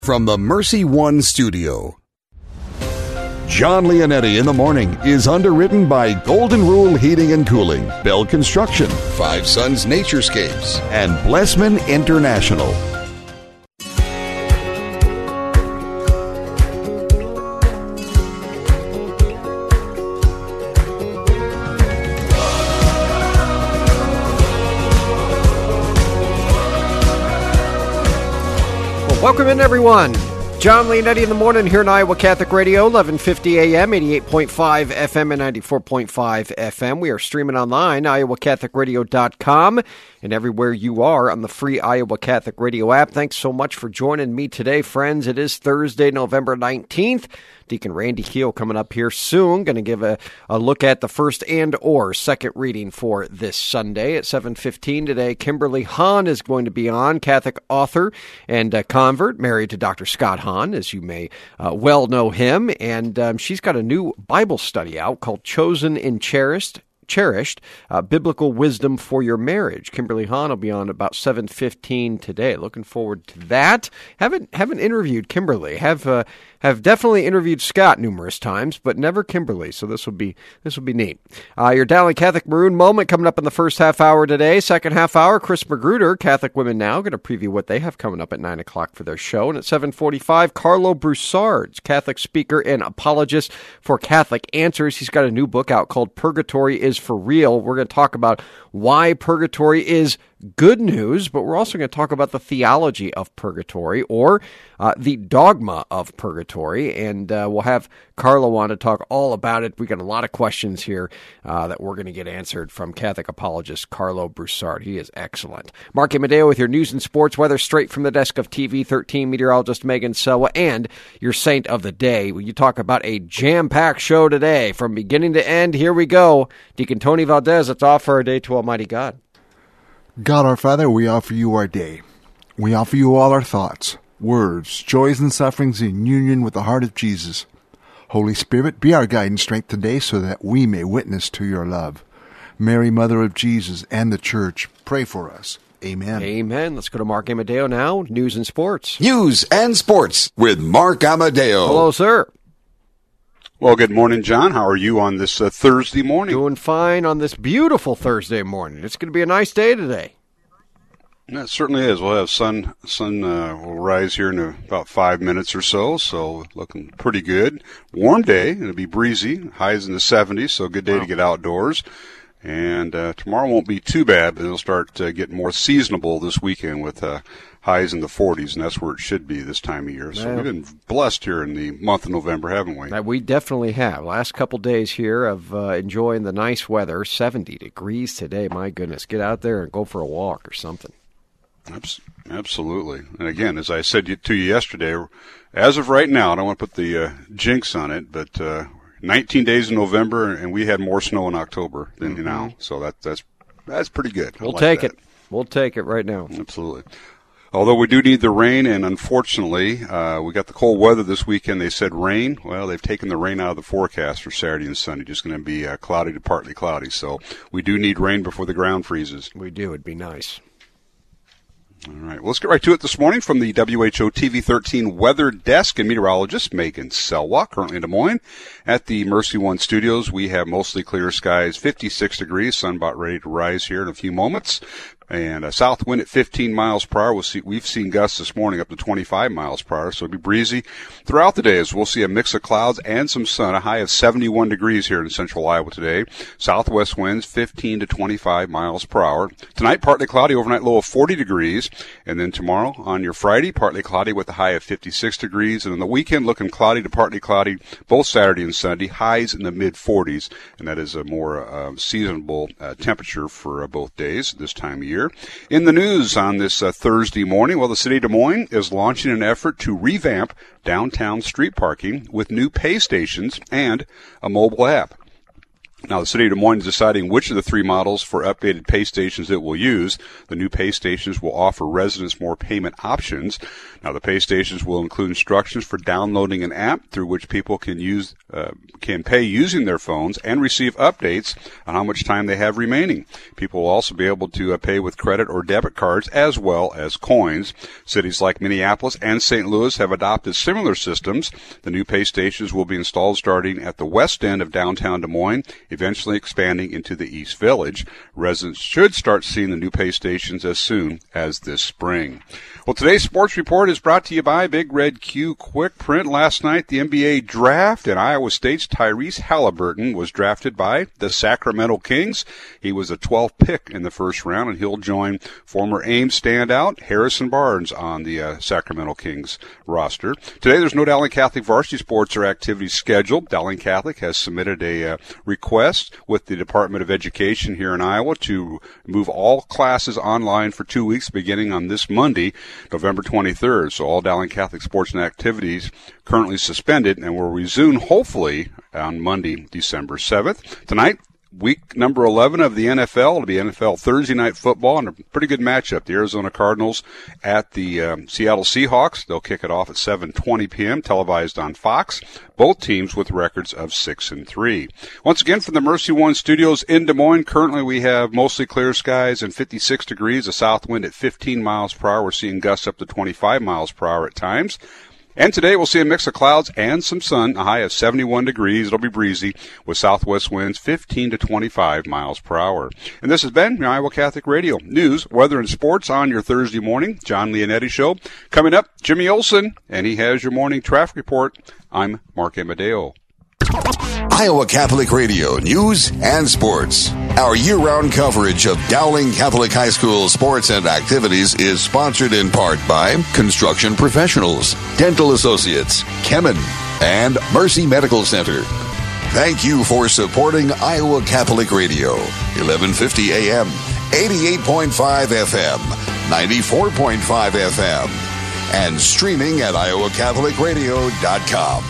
From the Mercy One studio, John Leonetti in the Morning is underwritten by Golden Rule Heating and Cooling, Bell Construction, Five Sons Naturescapes, and Blessman International. Welcome in, everyone. John Leonetti in the Morning here in Iowa Catholic Radio, 1150 AM, 88.5 FM, and 94.5 FM. We are streaming online, iowacatholicradio.com, and everywhere you are on the free Iowa Catholic Radio app. Thanks so much for joining me today, friends. It is Thursday, November 19th. Deacon Randy Keel coming up here soon. Going to give a look at the first and or second reading for this Sunday at 7:15 today. Kimberly Hahn is going to be on, Catholic author and convert, married to Dr. Scott Hahn, as you may well know him. And she's got a new Bible study out called Chosen and Cherished, Biblical Wisdom for Your Marriage. Kimberly Hahn will be on about 7:15 today. Looking forward to that. Haven't interviewed Kimberly. Have definitely interviewed Scott numerous times, but never Kimberly. So this will be neat. Your Dowling Catholic Maroon moment coming up in the first half hour today. Second half hour, Chris Magruder, Catholic Women Now, going to preview what they have coming up at 9 o'clock for their show. And at 7:45, Carlo Broussard, Catholic speaker and apologist for Catholic Answers. He's got a new book out called Purgatory is for Real. We're going to talk about why purgatory is good news, but we're also going to talk about the theology of purgatory, or the dogma of purgatory, and we'll have Carlo on to talk all about it. We got a lot of questions here that we're going to get answered from Catholic apologist Carlo Broussard. He is excellent. Mark Amadeo with your news and sports weather straight from the desk of TV 13 meteorologist Megan Selwa, and your saint of the day. You talk about a jam-packed show today from beginning to end. Here we go. Deacon Tony Valdez, let's offer our day to Almighty God. God our Father, we offer you our day. We offer you all our thoughts, words, joys, and sufferings in union with the heart of Jesus. Holy Spirit, be our guide and strength today so that we may witness to your love. Mary, Mother of Jesus and the Church, pray for us. Amen. Amen. Let's go to Mark Amadeo now. News and sports. News and sports with Mark Amadeo. Hello, sir. Well, good morning, John. How are you on this Thursday morning? Doing fine on this beautiful Thursday morning. It's going to be a nice day today. Yeah, it certainly is. We'll have sun will rise here in about 5 minutes or so looking pretty good. Warm day. It'll be breezy. Highs in the 70s, so good day to get outdoors. And tomorrow won't be too bad, but it'll start getting more seasonable this weekend with highs in the 40s, and that's where it should be this time of year. So we've been blessed here in the month of November, haven't we? We definitely have. Last couple days here of enjoying the nice weather, 70 degrees today. My goodness, get out there and go for a walk or something. Absolutely. And again, as I said to you yesterday, as of right now, I don't want to put the jinx on it, but 19 days in November, and we had more snow in October than now. So that's pretty good. We'll take it. We'll take it right now. Absolutely. Although we do need the rain, and unfortunately, we got the cold weather this weekend. They said rain. Well, they've taken the rain out of the forecast for Saturday and Sunday. Just going to be cloudy to partly cloudy. So we do need rain before the ground freezes. We do. It'd be nice. All right. Well, let's get right to it this morning from the WHO TV 13 weather desk and meteorologist Megan Selwa, currently in Des Moines. At the Mercy One studios, we have mostly clear skies, 56 degrees, sun about ready to rise here in a few moments. And a south wind at 15 miles per hour. We've seen gusts this morning up to 25 miles per hour, so it'll be breezy throughout the day as we'll see a mix of clouds and some sun. A high of 71 degrees here in central Iowa today. Southwest winds 15 to 25 miles per hour. Tonight, partly cloudy, overnight low of 40 degrees. And then tomorrow, on your Friday, partly cloudy with a high of 56 degrees. And on the weekend, looking cloudy to partly cloudy, both Saturday and Sunday, highs in the mid-40s. And that is a more seasonable temperature for both days this time of year. In the news on this Thursday morning, the city of Des Moines is launching an effort to revamp downtown street parking with new pay stations and a mobile app. Now, the City of Des Moines is deciding which of the three models for updated pay stations it will use. The new pay stations will offer residents more payment options. Now, the pay stations will include instructions for downloading an app through which people can pay using their phones and receive updates on how much time they have remaining. People will also be able to pay with credit or debit cards as well as coins. Cities like Minneapolis and St. Louis have adopted similar systems. The new pay stations will be installed starting at the west end of downtown Des Moines, eventually expanding into the East Village. Residents should start seeing the new pay stations as soon as this spring. Well, today's sports report is brought to you by Big Red Q Quick Print. Last night, the NBA draft, and Iowa State's Tyrese Halliburton was drafted by the Sacramento Kings. He was a 12th pick in the first round, and he'll join former Ames standout Harrison Barnes on the Sacramento Kings roster. Today, there's no Dowling Catholic varsity sports or activities scheduled. Dowling Catholic has submitted a request with the Department of Education here in Iowa to move all classes online for 2 weeks beginning on this Monday, November 23rd. So all Dowling Catholic sports and activities currently suspended and will resume hopefully on Monday, December 7th. Tonight, week number 11 of the NFL. It'll be NFL Thursday night football and a pretty good matchup. The Arizona Cardinals at the Seattle Seahawks. They'll kick it off at 7:20 p.m., televised on Fox. Both teams with records of 6-3. Once again, from the Mercy One Studios in Des Moines, currently we have mostly clear skies and 56 degrees, a south wind at 15 miles per hour. We're seeing gusts up to 25 miles per hour at times. And today we'll see a mix of clouds and some sun, a high of 71 degrees. It'll be breezy with southwest winds 15 to 25 miles per hour. And this has been your Iowa Catholic Radio News, Weather, and Sports on your Thursday morning. John Leonetti Show. Coming up, Jimmy Olsen, and he has your morning traffic report. I'm Mark Amadeo. Iowa Catholic Radio News and Sports. Our year-round coverage of Dowling Catholic High School sports and activities is sponsored in part by Construction Professionals, Dental Associates, Kemen, and Mercy Medical Center. Thank you for supporting Iowa Catholic Radio, 1150 AM, 88.5 FM, 94.5 FM, and streaming at iowacatholicradio.com.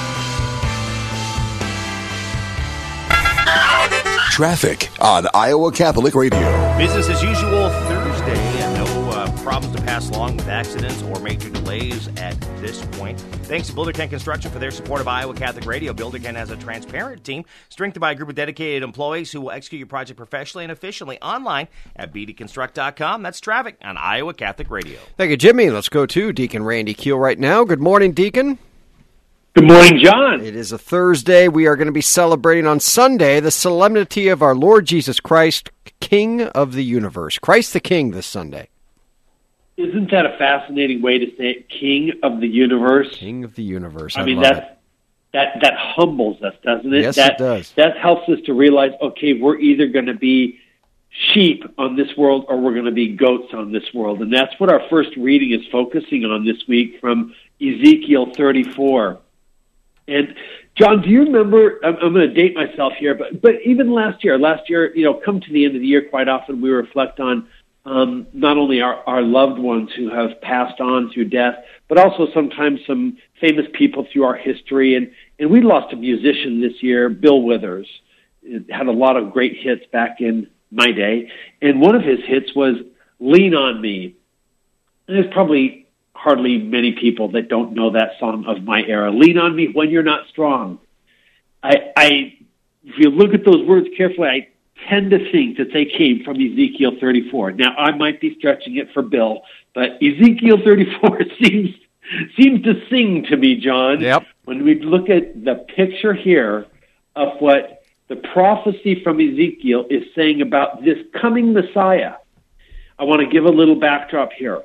Traffic on Iowa Catholic Radio. Business as usual Thursday, and no problems to pass along with accidents or major delays at this point. Thanks to Builder Ken Construction for their support of Iowa Catholic Radio. Builder Ken has a transparent team strengthened by a group of dedicated employees who will execute your project professionally and efficiently online at bdconstruct.com. That's traffic on Iowa Catholic Radio. Thank you, Jimmy. Let's go to Deacon Randy Keel right now. Good morning, Deacon. Good morning, John. It is a Thursday. We are going to be celebrating on Sunday the solemnity of our Lord Jesus Christ, King of the universe. Christ the King this Sunday. Isn't that a fascinating way to say it? King of the universe? King of the universe. I mean, that humbles us, doesn't it? Yes, it does. That helps us to realize, okay, we're either going to be sheep on this world or we're going to be goats on this world. And that's what our first reading is focusing on this week from Ezekiel 34. And John, do you remember, I'm going to date myself here, but even last year, come to the end of the year, quite often we reflect on not only our loved ones who have passed on through death, but also sometimes some famous people through our history. And we lost a musician this year, Bill Withers. It had a lot of great hits back in my day. And one of his hits was Lean on Me. And there's probably hardly many people that don't know that song of my era. Lean on me when you're not strong. If you look at those words carefully, I tend to think that they came from Ezekiel 34. Now, I might be stretching it for Bill, but Ezekiel 34 seems to sing to me, John. Yep. When we look at the picture here of what the prophecy from Ezekiel is saying about this coming Messiah, I want to give a little backdrop here.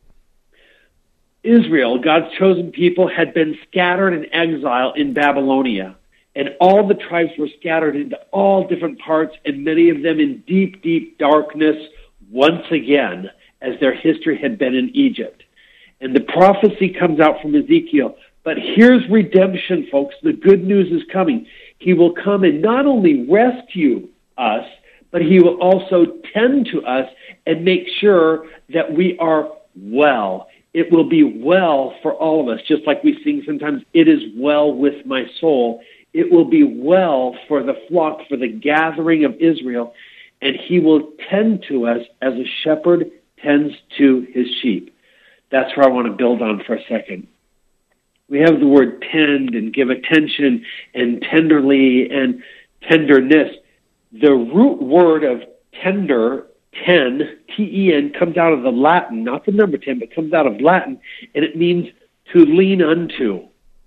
Israel, God's chosen people, had been scattered in exile in Babylonia, and all the tribes were scattered into all different parts, and many of them in deep, deep darkness once again, as their history had been in Egypt. And the prophecy comes out from Ezekiel. But here's redemption, folks. The good news is coming. He will come and not only rescue us, but he will also tend to us and make sure that we are well. It will be well for all of us, just like we sing sometimes, it is well with my soul. It will be well for the flock, for the gathering of Israel, and he will tend to us as a shepherd tends to his sheep. That's where I want to build on for a second. We have the word tend and give attention and tenderly and tenderness. The root word of tender, ten, T-E-N, comes out of the Latin, not the number 10, but comes out of Latin, and it means to lean unto.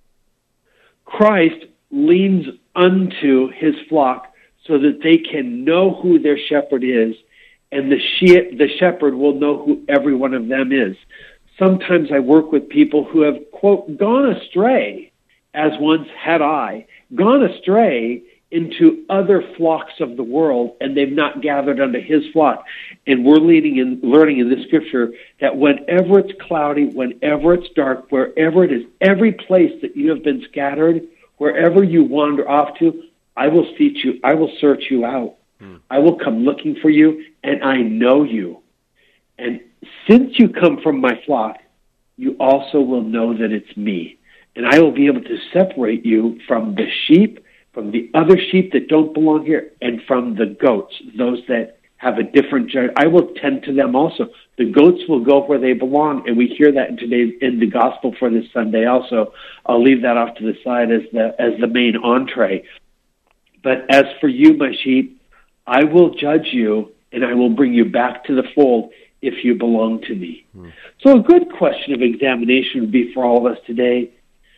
Christ leans unto his flock so that they can know who their shepherd is, and the shepherd will know who every one of them is. Sometimes I work with people who have, quote, gone astray, as once had I, gone astray into other flocks of the world, and they've not gathered unto his flock. And we're learning in the scripture that whenever it's cloudy, whenever it's dark, wherever it is, every place that you have been scattered, wherever you wander off to, I will seek you, I will search you out. I will come looking for you, and I know you. And since you come from my flock, you also will know that it's me. And I will be able to separate you from the sheep, from the other sheep that don't belong here, and from the goats, those that have a different judge. I will tend to them also. The goats will go where they belong, and we hear that in the gospel for this Sunday also. I'll leave that off to the side as the main entree. But as for you, my sheep, I will judge you, and I will bring you back to the fold if you belong to me. So a good question of examination would be for all of us today,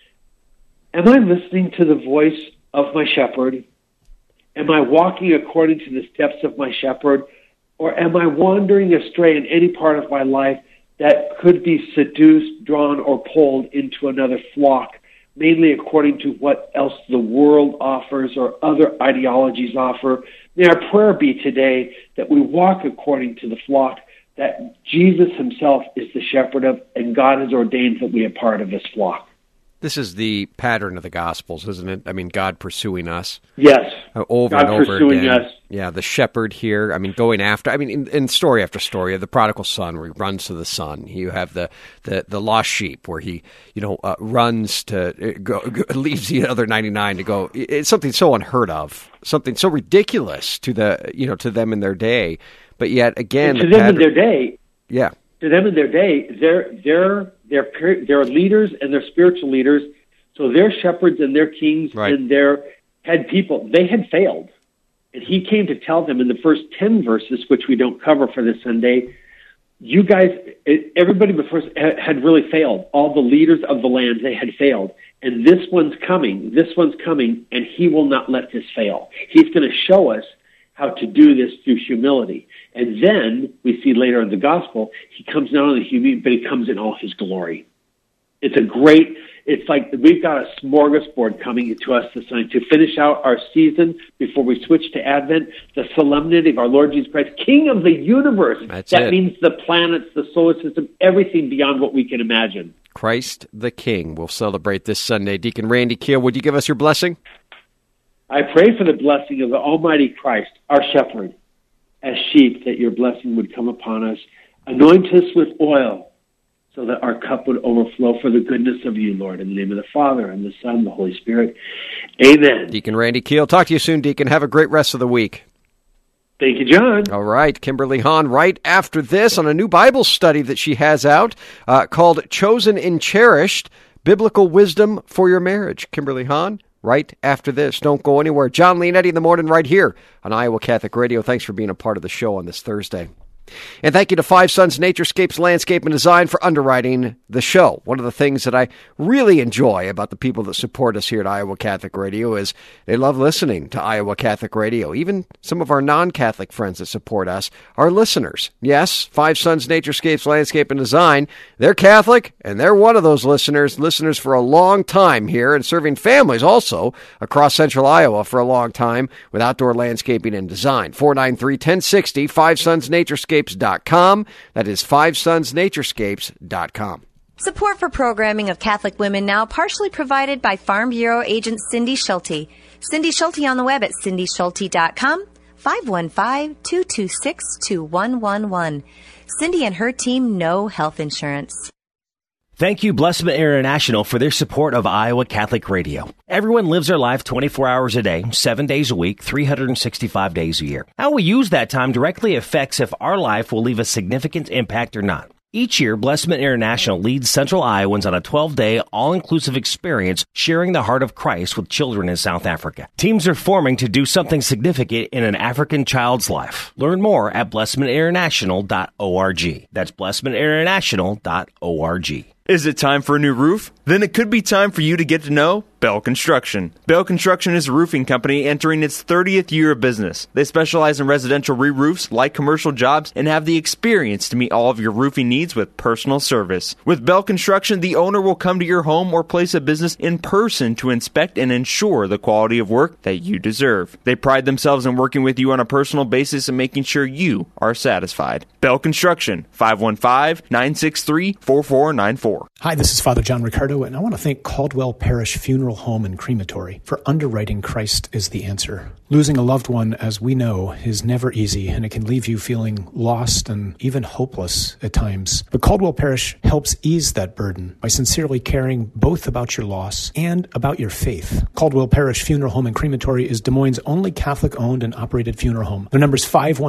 am I listening to the voice of my shepherd? Am I walking according to the steps of my shepherd? Or am I wandering astray in any part of my life that could be seduced, drawn, or pulled into another flock, mainly according to what else the world offers or other ideologies offer? May our prayer be today that we walk according to the flock that Jesus himself is the shepherd of, and God has ordained that we are part of his flock. This is the pattern of the Gospels, isn't it? I mean, God pursuing us. Yes. Over God and over pursuing again. us. Yeah, the shepherd here. I mean, going after. I mean, in story after story of the prodigal son, where he runs to the son. You have the lost sheep, where he runs to go, leaves the other 99 to go. It's something so unheard of, something so ridiculous to to them in their day. But yet again, and to them in their day. Yeah. To them in their day, they're leaders and they're spiritual leaders. So their shepherds and their kings and their head people, they had failed. And he came to tell them in the first 10 verses, which we don't cover for this Sunday, you guys, everybody before had really failed. All the leaders of the land, they had failed. And this one's coming, and he will not let this fail. He's going to show us how to do this through humility. And then we see later in the gospel, he comes not only humility, but he comes in all his glory. It's like we've got a smorgasbord coming to us this night to finish out our season before we switch to Advent, the solemnity of our Lord Jesus Christ, King of the universe. That means the planets, the solar system, everything beyond what we can imagine. Christ the King. We'll celebrate this Sunday. Deacon Randy Keel, would you give us your blessing? I pray for the blessing of the Almighty Christ, our shepherd, as sheep, that your blessing would come upon us. Anoint us with oil so that our cup would overflow for the goodness of you, Lord. In the name of the Father, and the Son, and the Holy Spirit. Amen. Deacon Randy Keel. Talk to you soon, Deacon. Have a great rest of the week. Thank you, John. All right. Kimberly Hahn right after this on a new Bible study that she has out called Chosen and Cherished, Biblical Wisdom for Your Marriage. Kimberly Hahn right after this. Don't go anywhere. John Leonetti in the morning right here on Iowa Catholic Radio. Thanks for being a part of the show on this Thursday. And thank you to Five Sons Naturescapes Landscape and Design for underwriting the show. One of the things that I really enjoy about the people that support us here at Iowa Catholic Radio is they love listening to Iowa Catholic Radio. Even some of our non-Catholic friends that support us are listeners. Yes, Five Sons Naturescapes Landscape and Design, they're Catholic, and they're one of those listeners for a long time here and serving families also across central Iowa for a long time with outdoor landscaping and design. 493-1060, Five Sons Naturescapes.com. That is FiveSonsNaturescapes.com. Support for programming of Catholic Women Now partially provided by Farm Bureau agent Cindy Schulte. Cindy Schulte on the web at cindyschulte.com, 515-226-2111. Cindy and her team know health insurance. Thank you, Blessman International, for their support of Iowa Catholic Radio. Everyone lives their life 24 hours a day, 7 days a week, 365 days a year. How we use that time directly affects if our life will leave a significant impact or not. Each year, Blessman International leads Central Iowans on a 12-day, all-inclusive experience sharing the heart of Christ with children in South Africa. Teams are forming to do something significant in an African child's life. Learn more at blessmaninternational.org. That's blessmaninternational.org. Is it time for a new roof? Then it could be time for you to get to know Bell Construction. Bell Construction is a roofing company entering its 30th year of business. They specialize in residential re-roofs, light commercial jobs, and have the experience to meet all of your roofing needs with personal service. With Bell Construction, the owner will come to your home or place of business in person to inspect and ensure the quality of work that you deserve. They pride themselves in working with you on a personal basis and making sure you are satisfied. Bell Construction, 515-963-4494. Hi, this is Father John Ricardo, and I want to thank Caldwell Parish Funeral Home and Crematory for underwriting Christ is the Answer. Losing a loved one, as we know, is never easy, and it can leave you feeling lost and even hopeless at times. But Caldwell Parish helps ease that burden by sincerely caring both about your loss and about your faith. Caldwell Parish Funeral Home and Crematory is Des Moines' only Catholic-owned and operated funeral home. Their number is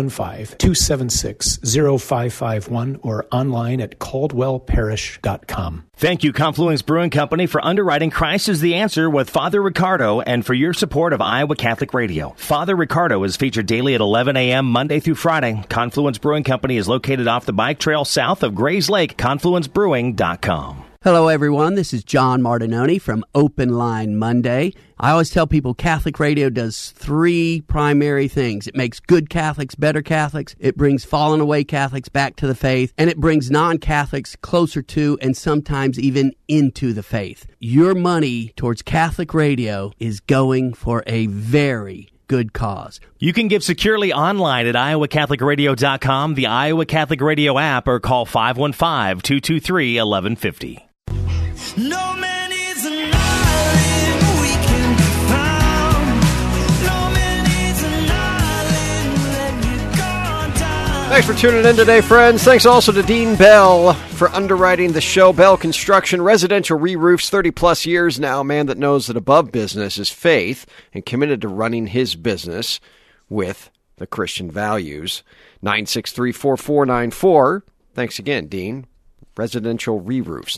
515-276-0551 or online at caldwellparish.com. Thank you, Confluence Brewing Company, for underwriting Christ is the Answer with Father Ricardo and for your support of Iowa Catholic Radio. Father Ricardo is featured daily at 11 a.m. Monday through Friday. Confluence Brewing Company is located off the bike trail south of Grays Lake, confluencebrewing.com. Hello, everyone. This is John Martinoni from Open Line Monday. I always tell people Catholic radio does three primary things. It makes good Catholics better Catholics, it brings fallen away Catholics back to the faith, and it brings non-Catholics closer to and sometimes even into the faith. Your money towards Catholic radio is going for a very good cause. You can give securely online at iowacatholicradio.com, the Iowa Catholic Radio app, or call 515-223-1150. No man is an island we can be found. No man is an island that you gone down. Thanks for tuning in today, friends. Thanks also to Dean Bell for underwriting the show. Bell Construction, residential re-roofs, 30-plus years now. A man that knows that above business is faith and committed to running his business with the Christian values. 963-4494. Thanks again, Dean. Residential re-roofs,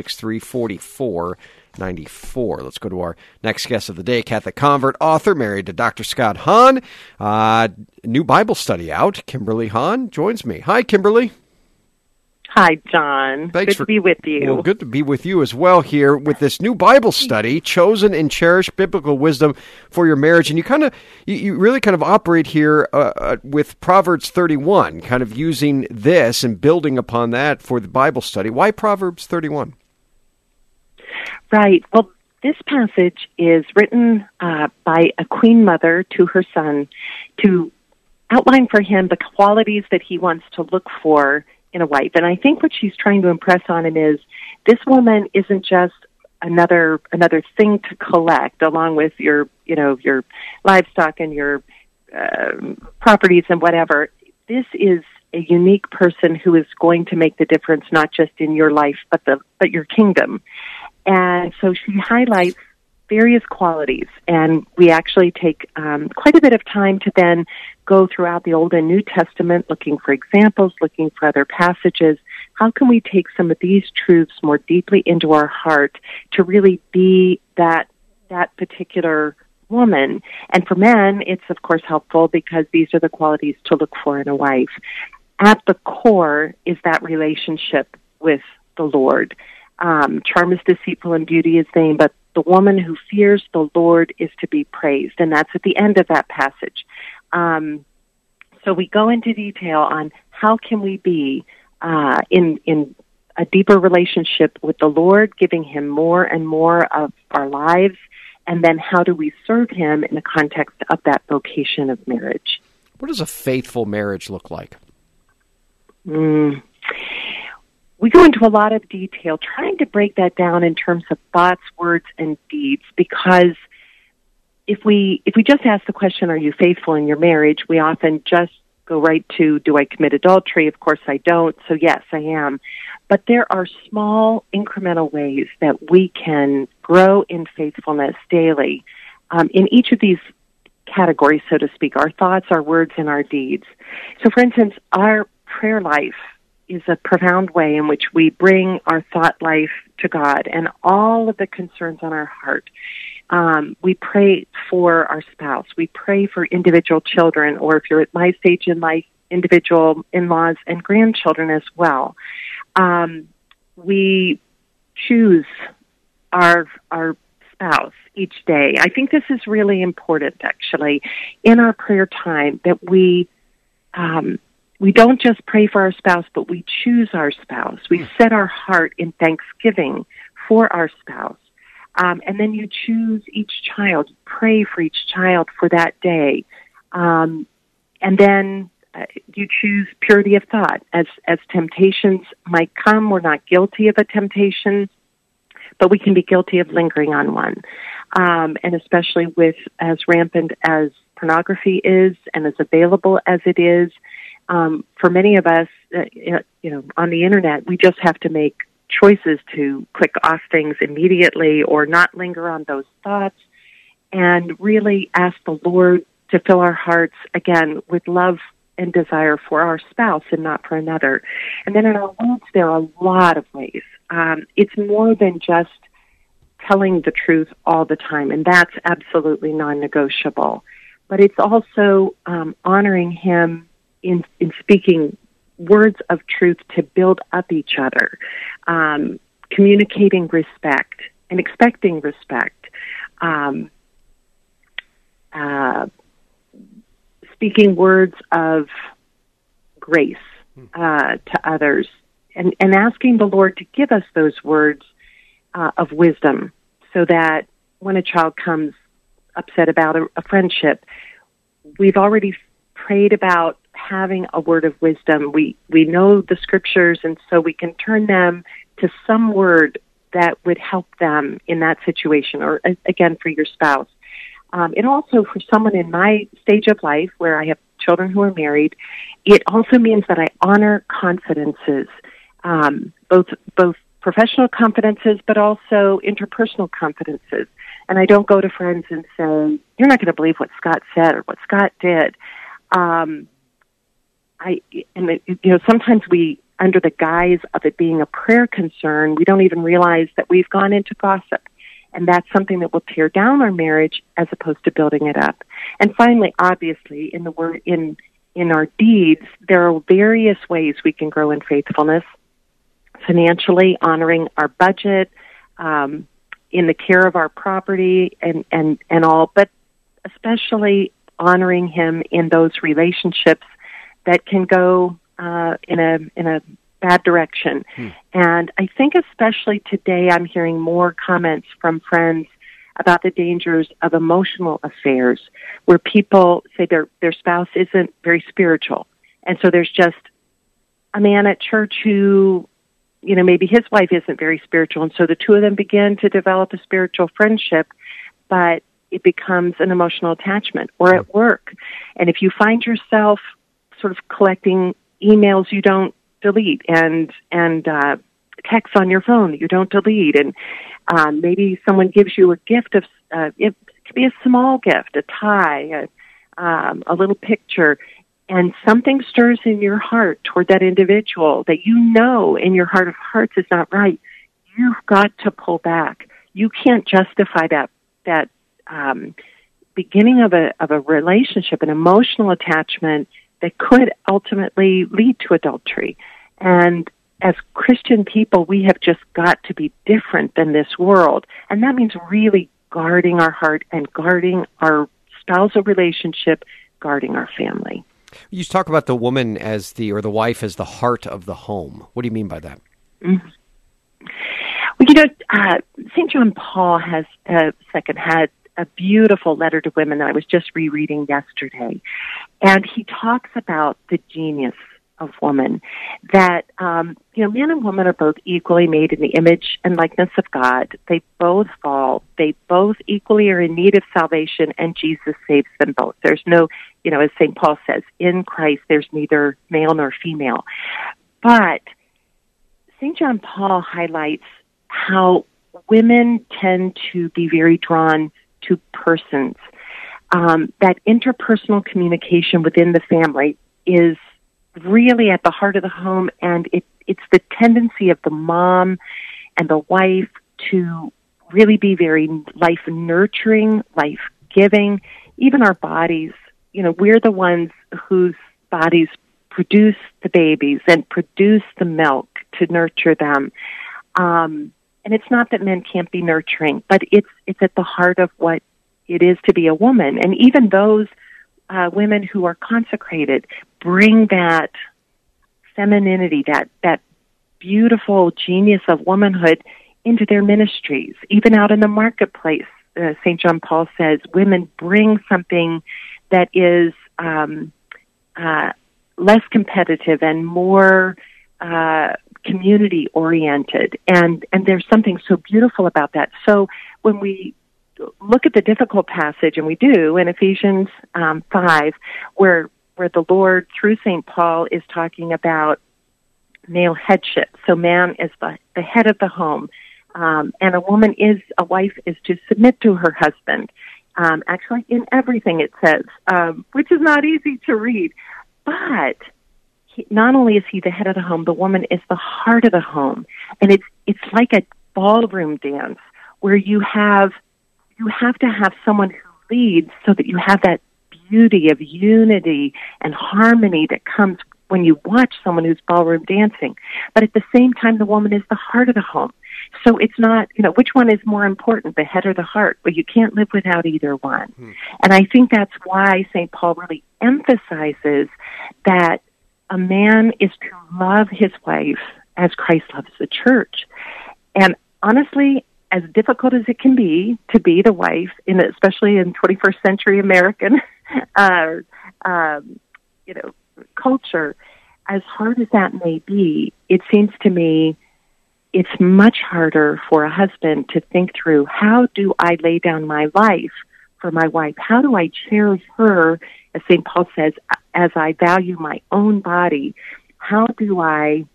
963-4494. Let's go to our next guest of the day, Catholic convert, author, married to Dr. Scott Hahn. New Bible study out. Kimberly Hahn joins me. Hi, Kimberly. Hi, John. Good to be with you. Well, good to be with you as well here with this new Bible study, Chosen and Cherished Biblical Wisdom for Your Marriage. And you really kind of operate here with Proverbs 31, kind of using this and building upon that for the Bible study. Why Proverbs 31? Right. Well, this passage is written by a queen mother to her son to outline for him the qualities that he wants to look for in a wife. And I think what she's trying to impress on him is this woman isn't just another thing to collect along with your livestock and your properties and whatever. This is a unique person who is going to make the difference not just in your life but your kingdom. And so she highlights various qualities, and we actually take quite a bit of time to then go throughout the Old and New Testament looking for examples, looking for other passages. How can we take some of these truths more deeply into our heart to really be that particular woman? And for men, it's of course helpful because these are the qualities to look for in a wife. At the core is that relationship with the Lord. Charm is deceitful and beauty is vain, but the woman who fears the Lord is to be praised. And that's at the end of that passage. So we go into detail on how can we be in a deeper relationship with the Lord, giving Him more and more of our lives, and then how do we serve Him in the context of that vocation of marriage. What does a faithful marriage look like? We go into a lot of detail trying to break that down in terms of thoughts, words, and deeds, because if we just ask the question, are you faithful in your marriage, we often just go right to, do I commit adultery? Of course I don't. So yes, I am. But there are small incremental ways that we can grow in faithfulness daily in each of these categories, so to speak, our thoughts, our words, and our deeds. So, for instance, our prayer life is a profound way in which we bring our thought life to God and all of the concerns on our heart. We pray for our spouse. We pray for individual children, or if you're at my stage in life, individual in-laws and grandchildren as well. We choose our spouse each day. I think this is really important, actually, in our prayer time, that we don't just pray for our spouse, but we choose our spouse. We set our heart in thanksgiving for our spouse. And then you choose each child, pray for each child for that day. And then you choose purity of thought. As temptations might come, we're not guilty of a temptation, but we can be guilty of lingering on one. And especially with as rampant as pornography is and as available as it is, for many of us, on the internet, we just have to make choices to click off things immediately or not linger on those thoughts, and really ask the Lord to fill our hearts, again, with love and desire for our spouse and not for another. And then in our words, there are a lot of ways. It's more than just telling the truth all the time, and that's absolutely non-negotiable. But it's also honoring Him in speaking words of truth to build up each other, communicating respect and expecting respect, speaking words of grace to others, and asking the Lord to give us those words of wisdom, so that when a child comes upset about a friendship, we've already prayed about having a word of wisdom. We know the scriptures, and so we can turn them to some word that would help them in that situation, or again, for your spouse. And also for someone in my stage of life where I have children who are married, it also means that I honor confidences, both professional confidences, but also interpersonal confidences. And I don't go to friends and say, "You're not going to believe what Scott said or what Scott did." Sometimes we, under the guise of it being a prayer concern, we don't even realize that we've gone into gossip. And that's something that will tear down our marriage as opposed to building it up. And finally, obviously, in our deeds, there are various ways we can grow in faithfulness. Financially, honoring our budget, in the care of our property and all, but especially honoring Him in those relationships that can go in a bad direction. And I think especially today I'm hearing more comments from friends about the dangers of emotional affairs, where people say their spouse isn't very spiritual. And so there's just a man at church who, maybe his wife isn't very spiritual, and so the two of them begin to develop a spiritual friendship, but it becomes an emotional attachment. Or at work. And if you find yourself sort of collecting emails you don't delete and texts on your phone that you don't delete, and maybe someone gives you a gift of it could be a small gift, a tie, a little picture, and something stirs in your heart toward that individual that in your heart of hearts is not right, you've got to pull back. You can't justify that beginning of a relationship, an emotional attachment that could ultimately lead to adultery. And as Christian people, we have just got to be different than this world. And that means really guarding our heart and guarding our spousal relationship, guarding our family. You talk about the woman or the wife as the heart of the home. What do you mean by that? Mm-hmm. Well, St. John Paul had a beautiful letter to women that I was just rereading yesterday. And he talks about the genius of woman. That, man and woman are both equally made in the image and likeness of God. They both fall. They both equally are in need of salvation, and Jesus saves them both. There's no, as St. Paul says, in Christ there's neither male nor female. But St. John Paul highlights how women tend to be very drawn to persons. That interpersonal communication within the family is really at the heart of the home, and it's the tendency of the mom and the wife to really be very life-nurturing, life-giving. Even our bodies, we're the ones whose bodies produce the babies and produce the milk to nurture them. And it's not that men can't be nurturing, but it's at the heart of what it is to be a woman. And even those women who are consecrated bring that femininity, that beautiful genius of womanhood into their ministries. Even out in the marketplace, St. John Paul says women bring something that is less competitive and more community-oriented. And there's something so beautiful about that. So when we look at the difficult passage, and we do, in Ephesians 5, where the Lord, through St. Paul, is talking about male headship. So man is the head of the home, and a wife is to submit to her husband. Actually, in everything it says, which is not easy to read. But not only is he the head of the home, the woman is the heart of the home. And it's like a ballroom dance where you have to have someone who leads so that you have that beauty of unity and harmony that comes when you watch someone who's ballroom dancing. But at the same time, the woman is the heart of the home. So it's not, which one is more important, the head or the heart? Well, you can't live without either one. And I think that's why St. Paul really emphasizes that a man is to love his wife as Christ loves the church. And honestly, as difficult as it can be to be the wife, especially in 21st century American, culture, as hard as that may be, it seems to me it's much harder for a husband to think through, how do I lay down my life for my wife? How do I cherish her, as St. Paul says, as I value my own body? How do I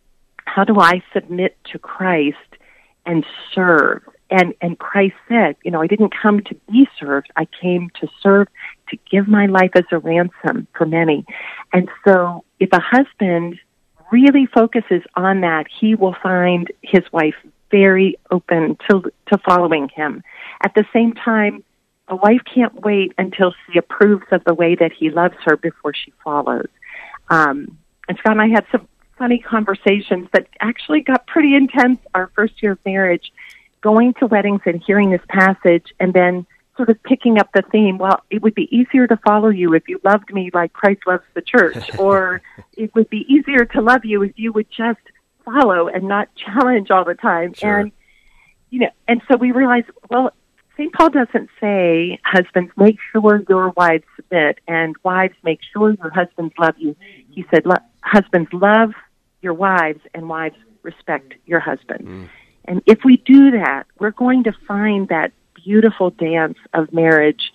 submit to Christ and serve? And Christ said, I didn't come to be served. I came to serve, to give my life as a ransom for many. And so if a husband really focuses on that, he will find his wife very open to following him. At the same time, a wife can't wait until she approves of the way that he loves her before she follows. And Scott and I had some funny conversations that actually got pretty intense our first year of marriage, going to weddings and hearing this passage and then sort of picking up the theme. Well, it would be easier to follow you if you loved me like Christ loves the church, or it would be easier to love you if you would just follow and not challenge all the time. Sure. And so we realized, well, St. Paul doesn't say, husbands, make sure your wives submit, and wives, make sure your husbands love you. He said, husbands, love your wives, and wives, respect your husband. And if we do that, we're going to find that beautiful dance of marriage,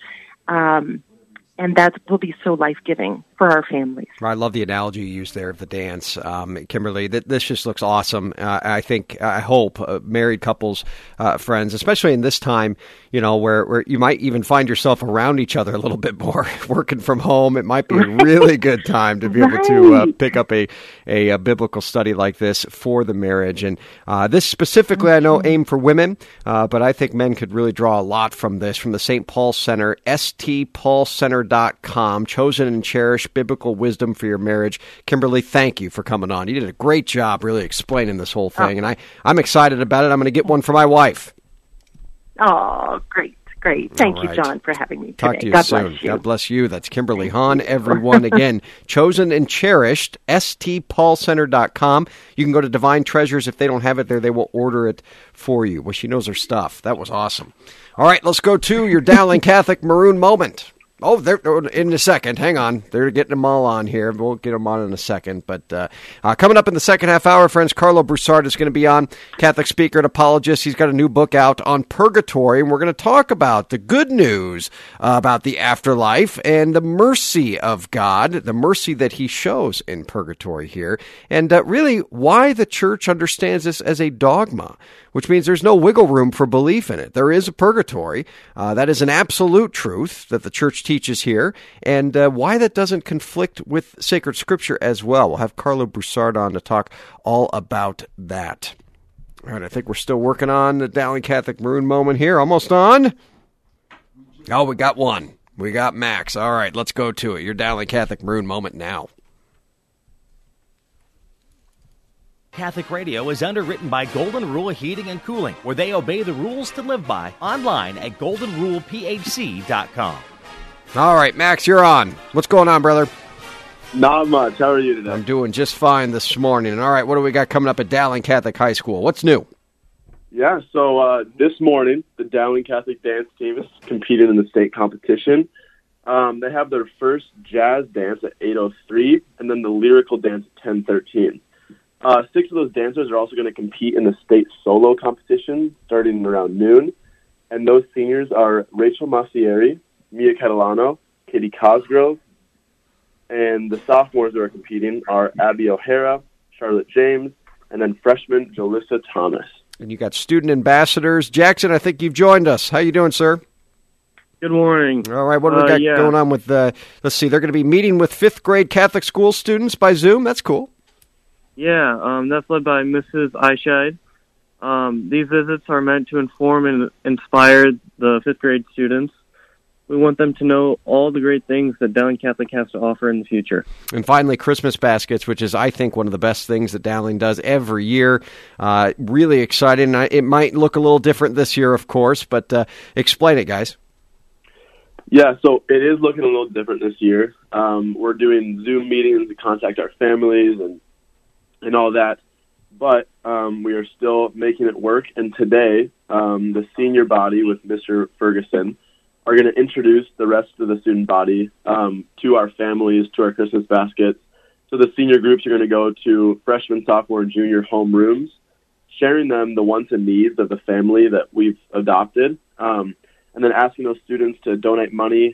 and that will be so life-giving for our families. I love the analogy you used there of the dance, Kimberly. This just looks awesome. I hope married couples, friends, especially in this time, where you might even find yourself around each other a little bit more, working from home. It might be a really good time to be able to pick up a biblical study like this for the marriage. And this specifically, I know, aimed for women, but I think men could really draw a lot from this, from the St. Paul Center, stpaulcenter.com, chosen and cherished biblical wisdom for your marriage. Kimberly, thank you for coming on. You did a great job really explaining this whole thing, and I'm excited about it. I'm going to get one for my wife. Oh, great. Thank you, John, for having me today. Talk to you soon. God bless you. That's Kimberly Hahn, everyone. Again, chosen and cherished, stpaulcenter.com. You can go to Divine Treasures. If they don't have it there, they will order it for you. Well, she knows her stuff. That was awesome. All right, let's go to your Dowling Catholic Maroon moment. Oh, they're in a second. Hang on. They're getting them all on here. We'll get them on in a second. But coming up in the second half hour, friends, Carlo Broussard is going to be on, Catholic speaker and apologist. He's got a new book out on purgatory, and we're going to talk about the good news about the afterlife and the mercy of God, the mercy that he shows in purgatory here, and really why the church understands this as a dogma, which means there's no wiggle room for belief in it. There is a purgatory. That is an absolute truth that the church teaches here, and why that doesn't conflict with sacred scripture as well. We'll have Carlo Broussard on to talk all about that. All right, I think we're still working on the Dowling Catholic Maroon moment here. Almost on. Oh, we got one. We got Max. All right, let's go to it. Your Dowling Catholic Maroon moment now. Catholic Radio is underwritten by Golden Rule Heating and Cooling, where they obey the rules to live by. Online at goldenrulephc.com. All right, Max, you're on. What's going on, brother? Not much. How are you today? I'm doing just fine this morning. All right, what do we got coming up at Dowling Catholic High School? What's new? Yeah, so this morning, the Dowling Catholic dance team is competing in the state competition. They have their first jazz dance at 8:03, and then the lyrical dance at 10:13. 6 of those dancers are also going to compete in the state solo competition starting around noon. And those seniors are Rachel Massieri, Mia Catalano, Katie Cosgrove, and the sophomores who are competing are Abby O'Hara, Charlotte James, and then freshman Jalissa Thomas. And you got student ambassadors. Jackson, I think you've joined us. How you doing, sir? Good morning. All right, what do we got going on with, let's see, they're going to be meeting with 5th grade Catholic school students by Zoom. That's cool. Yeah, that's led by Mrs. Eichheid. These visits are meant to inform and inspire the 5th grade students. We want them to know all the great things that Dowling Catholic has to offer in the future. And finally, Christmas baskets, which is, I think, one of the best things that Dowling does every year. Really exciting. It might look a little different this year, of course, but explain it, guys. Yeah, so it is looking a little different this year. We're doing Zoom meetings to contact our families and all that, but we are still making it work. And today, the senior body with Mr. Ferguson are going to introduce the rest of the student body to our families, to our Christmas baskets. So the senior groups are going to go to freshman, sophomore, and junior home rooms, sharing them the wants and needs of the family that we've adopted, and then asking those students to donate money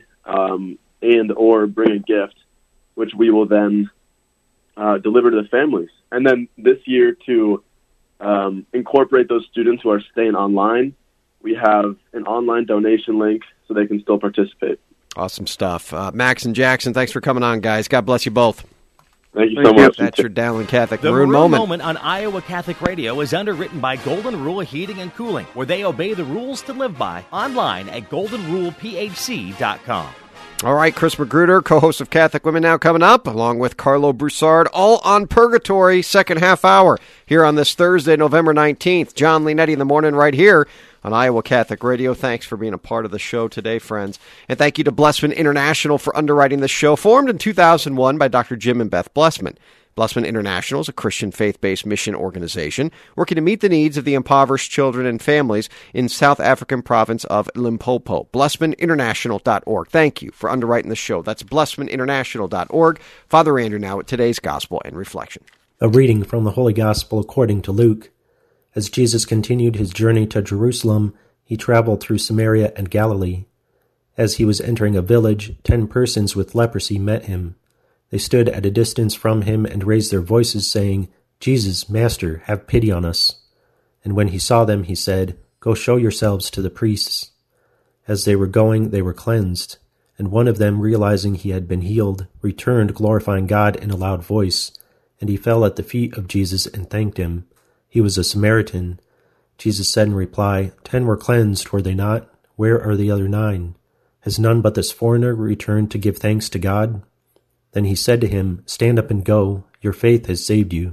and or bring a gift, which we will then deliver to the families. And then this year, to incorporate those students who are staying online, we have an online donation link so they can still participate. Awesome stuff. Max and Jackson, thanks for coming on, guys. God bless you both. Thank you so much. That's your Dowling Catholic The Maroon Maroon moment. on Iowa Catholic Radio is underwritten by Golden Rule Heating and Cooling, where they obey the rules to live by. Online at goldenrulephc.com. All right, Chris Magruder, co-host of Catholic Women Now, coming up, along with Carlo Broussard, all on Purgatory, second half hour, here on this Thursday, November 19th. John Leonetti in the morning right here on Iowa Catholic Radio. Thanks for being a part of the show today, friends. And thank you to Blessman International for underwriting the show, formed in 2001 by Dr. Jim and Beth Blessman. Blessman International is a Christian faith-based mission organization working to meet the needs of the impoverished children and families in South African province of Limpopo. BlessmanInternational.org. Thank you for underwriting the show. That's BlessmanInternational.org. Father Andrew now with today's Gospel and Reflection. A reading from the Holy Gospel according to Luke. As Jesus continued his journey to Jerusalem, he traveled through Samaria and Galilee. As he was entering a village, 10 persons with leprosy met him. They stood at a distance from him and raised their voices, saying, "Jesus, Master, have pity on us." And when he saw them, he said, "Go show yourselves to the priests." As they were going, they were cleansed. And one of them, realizing he had been healed, returned, glorifying God in a loud voice. And he fell at the feet of Jesus and thanked him. He was a Samaritan. Jesus said in reply, 10 were cleansed, were they not? Where are the other 9? Has none but this foreigner returned to give thanks to God? Then he said to him, "Stand up and go. Your faith has saved you."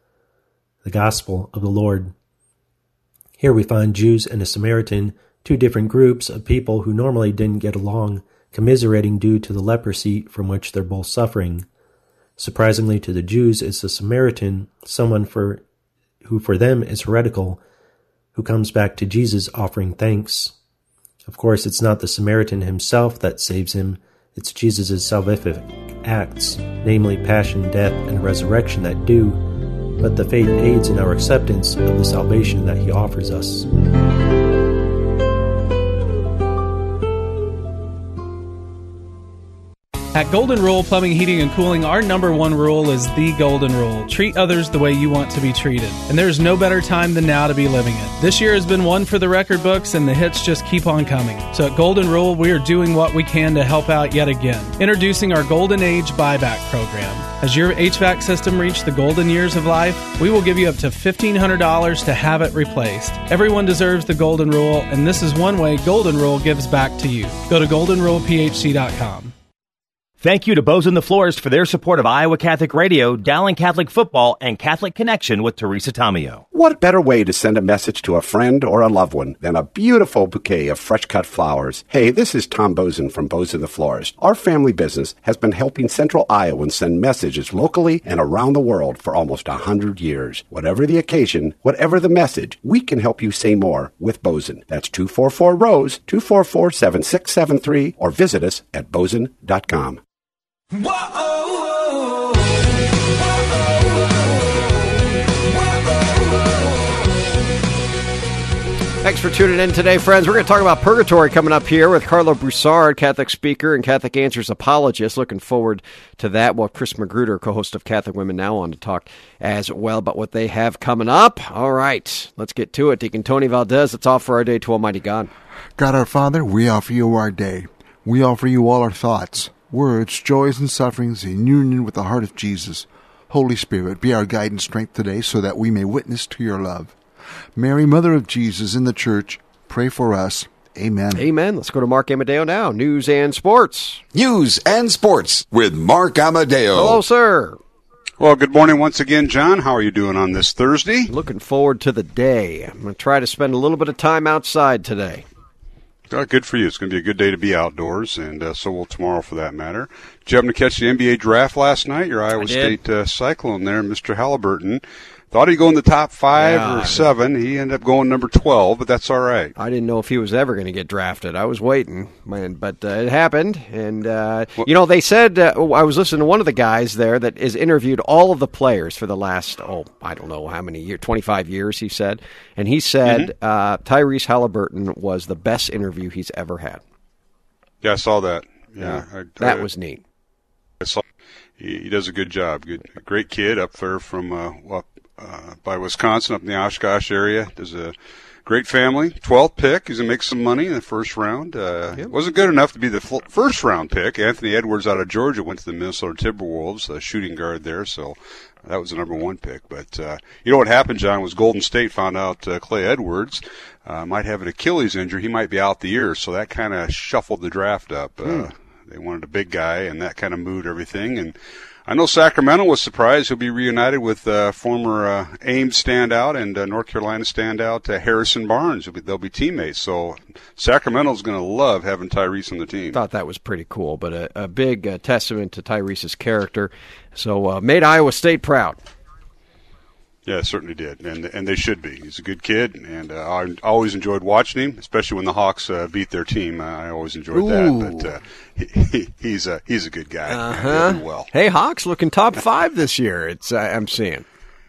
The Gospel of the Lord. Here we find Jews and a Samaritan, 2 different groups of people who normally didn't get along, commiserating due to the leprosy from which they're both suffering. Surprisingly to the Jews, it's the Samaritan, someone who for them is heretical, who comes back to Jesus offering thanks. Of course, it's not the Samaritan himself that saves him. It's Jesus' salvific acts, namely passion, death, and resurrection, that do, but the faith aids in our acceptance of the salvation that he offers us. At Golden Rule Plumbing, Heating, and Cooling, our number one rule is the Golden Rule. Treat others the way you want to be treated. And there's no better time than now to be living it. This year has been one for the record books, and the hits just keep on coming. So at Golden Rule, we are doing what we can to help out yet again. Introducing our Golden Age Buyback Program. As your HVAC system reached the golden years of life, we will give you up to $1,500 to have it replaced. Everyone deserves the Golden Rule, and this is one way Golden Rule gives back to you. Go to goldenrulephc.com. Thank you to Bozen the Florist for their support of Iowa Catholic Radio, Dowling Catholic Football, and Catholic Connection with Teresa Tomeo. What better way to send a message to a friend or a loved one than a beautiful bouquet of fresh-cut flowers? Hey, this is Tom Bozen from Bozen the Florist. Our family business has been helping Central Iowans send messages locally and around the world for almost 100 years. Whatever the occasion, whatever the message, we can help you say more with Bozen. That's 244-ROSE, 244-7673, or visit us at bozen.com. Thanks for tuning in today, friends. We're going to talk about purgatory coming up here with Carlo Broussard, Catholic speaker and Catholic Answers apologist. Looking forward to that. Well, Chris Magruder, co-host of Catholic Women Now, on to talk as well about what they have coming up. All right, let's get to it. Deacon Tony Valdez, let's offer our day to Almighty God. God our Father, we offer you our day. We offer you all our thoughts, words, joys, and sufferings in union with the heart of Jesus. Holy Spirit, be our guide and strength today so that we may witness to your love. Mary, Mother of Jesus in the Church, pray for us. Amen. Amen. Let's go to Mark Amadeo now. News and sports. News and sports with Mark Amadeo. Hello, sir. Well, good morning once again, John. How are you doing on this Thursday? Looking forward to the day. I'm going to try to spend a little bit of time outside today. Good for you. It's going to be a good day to be outdoors, and so will tomorrow for that matter. Did you happen to catch the NBA draft last night? Your Iowa State Cyclone there, Mr. Halliburton. Thought he'd go in the top 5 or 7. He ended up going number 12, but that's all right. I didn't know if he was ever going to get drafted. I was waiting, man, but it happened. And, you know, they said, I was listening to one of the guys there that has interviewed all of the players for the last, I don't know how many years, 25 years, he said. And he said Tyrese Halliburton was the best interview he's ever had. Yeah, I saw that. Yeah, that was neat. I saw, he does a good job. Great kid up there from by Wisconsin, up in the Oshkosh area. Does a great family. 12th pick. He's going to make some money in the first round. Wasn't good enough to be the first round pick. Anthony Edwards out of Georgia went to the Minnesota Timberwolves, a shooting guard there, so that was the number 1 pick. But you know what happened, John, was Golden State found out Clay Edwards might have an Achilles injury. He might be out the year, so that kind of shuffled the draft up. They wanted a big guy, and that kind of moved everything. And I know Sacramento was surprised. He'll be reunited with former Ames standout and North Carolina standout Harrison Barnes. They'll be teammates. So Sacramento's going to love having Tyrese on the team. Thought that was pretty cool, but a big testament to Tyrese's character. So made Iowa State proud. Yeah, certainly did, and they should be. He's a good kid, and I always enjoyed watching him, especially when the Hawks beat their team. I always enjoyed that. But he's a good guy. Well, hey, Hawks looking top 5 this year. I'm seeing.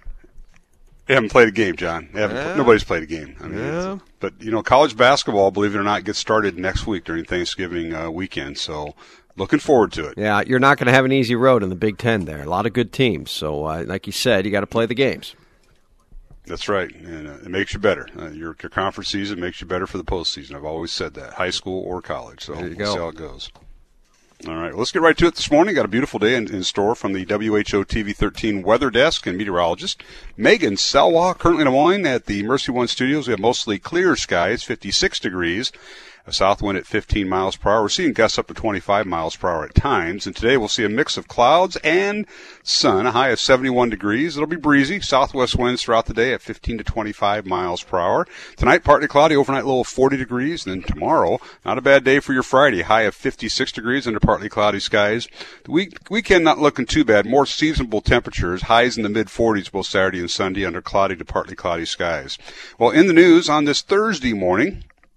They haven't played a game, John. Nobody's played a game. I mean, but you know, college basketball, believe it or not, gets started next week during Thanksgiving weekend. So. Looking forward to it. Yeah, you're not going to have an easy road in the Big Ten there. A lot of good teams. So, like you said, you got to play the games. That's right, and it makes you better. Your conference season makes you better for the postseason. I've always said that, high school or college. So we'll see how it goes. All right, well, let's get right to it this morning. Got a beautiful day in store from the WHO TV 13 weather desk and meteorologist Megan Selwa, currently in Des Moines at the Mercy One Studios. We have mostly clear skies, 56 degrees. A south wind at 15 miles per hour. We're seeing gusts up to 25 miles per hour at times. And today we'll see a mix of clouds and sun, a high of 71 degrees. It'll be breezy. Southwest winds throughout the day at 15 to 25 miles per hour. Tonight, partly cloudy, overnight low of 40 degrees. And then tomorrow, not a bad day for your Friday. High of 56 degrees under partly cloudy skies. The weekend not looking too bad. More seasonable temperatures. Highs in the mid-40s both Saturday and Sunday under cloudy to partly cloudy skies. Well, in the news on this Thursday morning,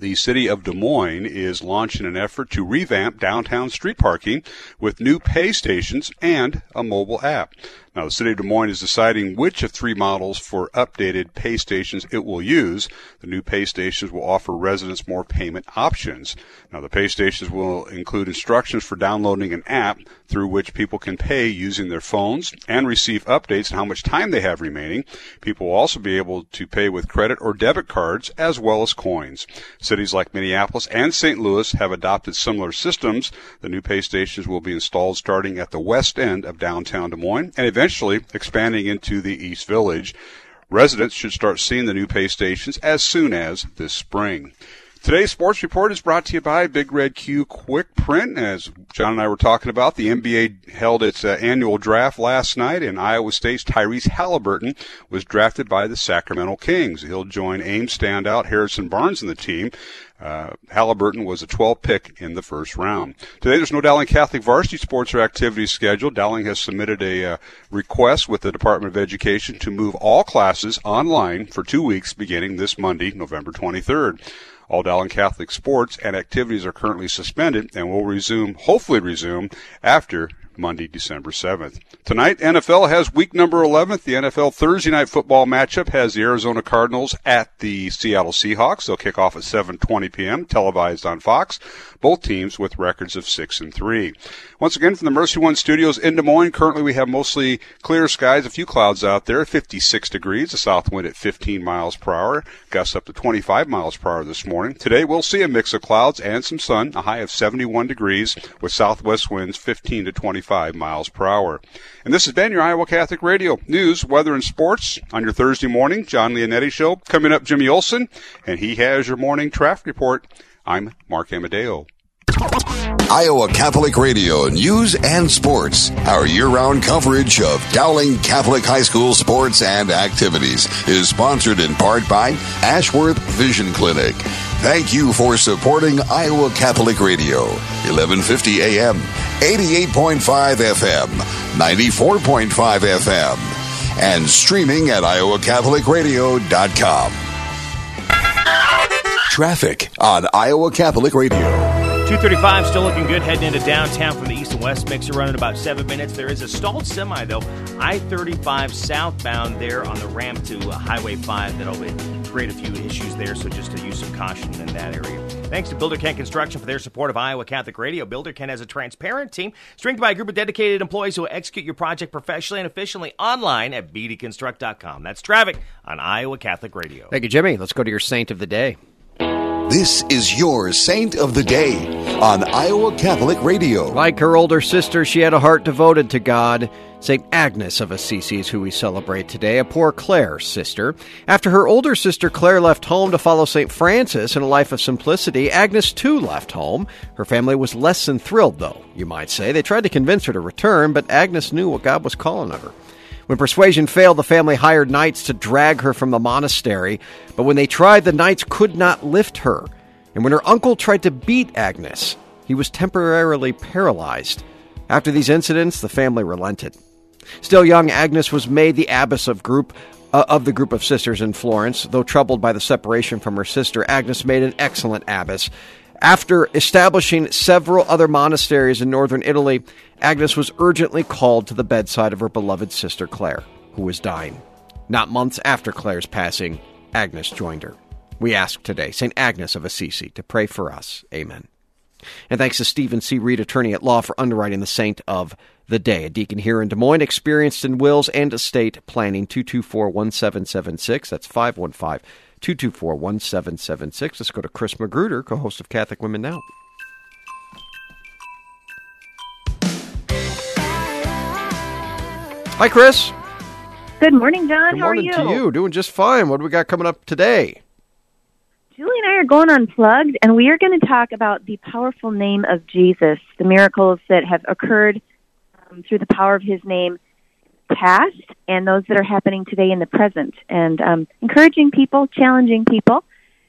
the city of Des Moines is launching an effort to revamp downtown street parking with new pay stations and a mobile app. Now, the city of Des Moines is deciding which of 3 models for updated pay stations it will use. The new pay stations will offer residents more payment options. Now, the pay stations will include instructions for downloading an app through which people can pay using their phones and receive updates on how much time they have remaining. People will also be able to pay with credit or debit cards as well as coins. Cities like Minneapolis and St. Louis have adopted similar systems. The new pay stations will be installed starting at the west end of downtown Des Moines and eventually expanding into the East Village. Residents should start seeing the new pay stations as soon as this spring. Today's sports report is brought to you by Big Red Q Quick Print. As John and I were talking about, the NBA held its annual draft last night, and Iowa State's Tyrese Halliburton was drafted by the Sacramento Kings. He'll join Ames standout Harrison Barnes in the team. Halliburton was a 12th pick in the first round. Today, there's no Dowling Catholic varsity sports or activities scheduled. Dowling has submitted a request with the Department of Education to move all classes online for 2 weeks beginning this Monday, November 23rd. All Dowling Catholic sports and activities are currently suspended and will hopefully resume after Monday, December 7th. Tonight, NFL has week number 11. The NFL Thursday night football matchup has the Arizona Cardinals at the Seattle Seahawks. They'll kick off at 7:20 p.m., televised on Fox. Both teams with records of 6-3. Once again, from the Mercy One Studios in Des Moines, currently we have mostly clear skies, a few clouds out there, 56 degrees, a south wind at 15 miles per hour, gusts up to 25 miles per hour this morning. Today, we'll see a mix of clouds and some sun, a high of 71 degrees, with southwest winds 15 to 25 miles per hour. And this has been your Iowa Catholic Radio news, weather, and sports on your Thursday morning John Leonetti Show. Coming up, Jimmy Olsen, and he has your morning traffic report. I'm Mark Amadeo. Iowa Catholic Radio News and Sports. Our year-round coverage of Dowling Catholic High School sports and activities is sponsored in part by Ashworth Vision Clinic. Thank you for supporting Iowa Catholic Radio. 1150 AM, 88.5 FM, 94.5 FM, and streaming at iowacatholicradio.com. Traffic on Iowa Catholic Radio. 235 still looking good heading into downtown from the east and west. Mixer running about 7 minutes. There is a stalled semi, though. I-35 southbound there on the ramp to Highway 5. That'll create a few issues there, so just to use some caution in that area. Thanks to Builder Ken Construction for their support of Iowa Catholic Radio. Builder Ken has a transparent team strengthened by a group of dedicated employees who will execute your project professionally and efficiently online at bdconstruct.com. That's traffic on Iowa Catholic Radio. Thank you, Jimmy. Let's go to your saint of the day. This is your Saint of the Day on Iowa Catholic Radio. Like her older sister, she had a heart devoted to God. St. Agnes of Assisi is who we celebrate today, a poor Clare sister. After her older sister Clare left home to follow St. Francis in a life of simplicity, Agnes too left home. Her family was less than thrilled, though, you might say. They tried to convince her to return, but Agnes knew what God was calling of her. When persuasion failed, the family hired knights to drag her from the monastery, but when they tried, the knights could not lift her. And when her uncle tried to beat Agnes, he was temporarily paralyzed. After these incidents, the family relented. Still young, Agnes was made the abbess of the group of sisters in Florence. Though troubled by the separation from her sister, Agnes made an excellent abbess. After establishing several other monasteries in northern Italy, Agnes was urgently called to the bedside of her beloved sister Clare, who was dying. Not months after Clare's passing, Agnes joined her. We ask today, St. Agnes of Assisi, to pray for us. Amen. And thanks to Stephen C. Reed, attorney at law, for underwriting the Saint of the Day. A deacon here in Des Moines, experienced in wills and estate planning. 224-1776. That's 515-224-1776. Let's go to Chris Magruder, co-host of Catholic Women Now. Hi, Chris. Good morning, John. Good How are morning you? to you. Doing just fine. What do we got coming up today? Julie and I are going unplugged, and we are going to talk about the powerful name of Jesus, the miracles that have occurred through the power of his name past, and those that are happening today in the present, and encouraging people, challenging people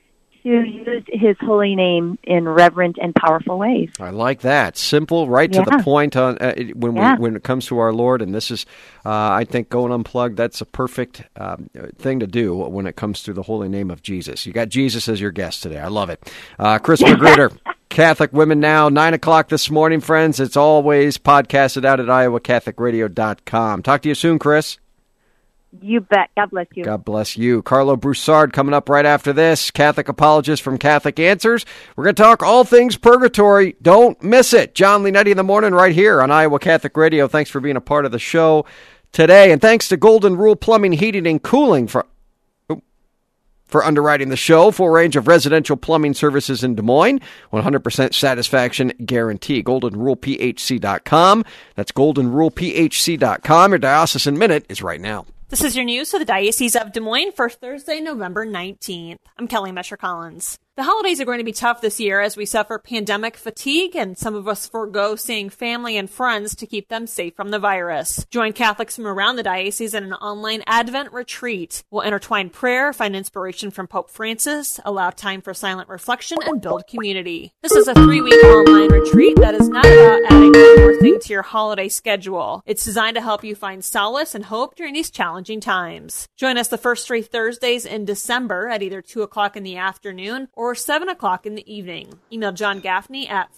to use his holy name in reverent and powerful ways. I like that. Simple, right to the point on when it comes to our Lord. And this is, I think, going unplugged, that's a perfect thing to do when it comes to the holy name of Jesus. You got Jesus as your guest today. I love it. Chris Magruder, Catholic Women Now, 9 o'clock this morning, friends. It's always podcasted out at iowacatholicradio.com. Talk to you soon, Chris. You bet. God bless you. God bless you. Carlo Broussard coming up right after this. Catholic apologist from Catholic Answers. We're going to talk all things purgatory. Don't miss it. John Leonetti in the morning right here on Iowa Catholic Radio. Thanks for being a part of the show today. And thanks to Golden Rule Plumbing, Heating, and Cooling for underwriting the show. Full range of residential plumbing services in Des Moines. 100% satisfaction guarantee. GoldenRulePHC.com. That's GoldenRulePHC.com. Your Diocesan Minute is right now. This is your news for the Diocese of Des Moines for Thursday, November 19th. I'm Kelly Mesher-Collins. The holidays are going to be tough this year as we suffer pandemic fatigue and some of us forego seeing family and friends to keep them safe from the virus. Join Catholics from around the diocese in an online Advent retreat. We'll intertwine prayer, find inspiration from Pope Francis, allow time for silent reflection, and build community. This is a 3-week online retreat that is not about adding one more thing to your holiday schedule. It's designed to help you find solace and hope during these challenging times. Join us the first 3 Thursdays in December at either 2 o'clock in the afternoon or 7 o'clock in the evening. Email John Gaffney at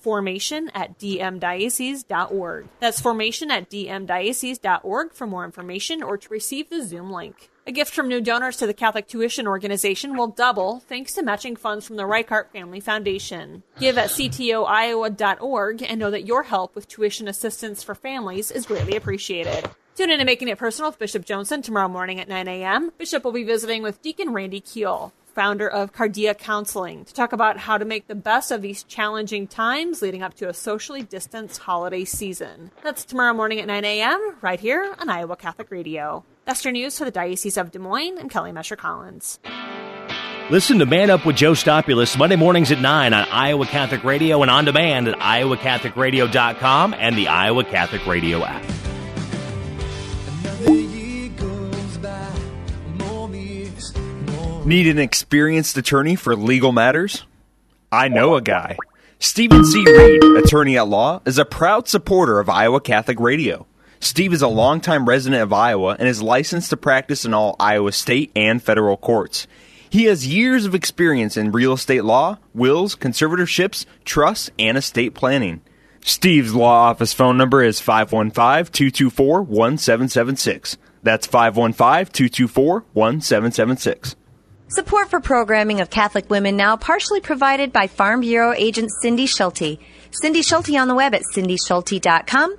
formation@dmdiocese.org. That's formation@dmdiocese.org for more information or to receive the Zoom link. A gift from new donors to the Catholic Tuition Organization will double thanks to matching funds from the Reichart Family Foundation. Give at ctoiowa.org and know that your help with tuition assistance for families is greatly appreciated. Tune in to Making It Personal with Bishop Johnson tomorrow morning at 9 a.m. Bishop will be visiting with Deacon Randy Keel, founder of Cardia Counseling, to talk about how to make the best of these challenging times leading up to a socially distanced holiday season. That's tomorrow morning at 9 a.m. right here on Iowa Catholic Radio. That's your news for the Diocese of Des Moines. I'm Kelly Mesher-Collins. Listen to Man Up with Joe Stopulus Monday mornings at 9 on Iowa Catholic Radio and on demand at iowacatholicradio.com and the Iowa Catholic Radio app. Need an experienced attorney for legal matters? I know a guy. Stephen C. Reed, attorney at law, is a proud supporter of Iowa Catholic Radio. Steve is a longtime resident of Iowa and is licensed to practice in all Iowa state and federal courts. He has years of experience in real estate law, wills, conservatorships, trusts, and estate planning. Steve's law office phone number is 515-224-1776. That's 515-224-1776. Support for programming of Catholic Women Now partially provided by Farm Bureau agent Cindy Schulte. Cindy Schulte on the web at cindyschulte.com,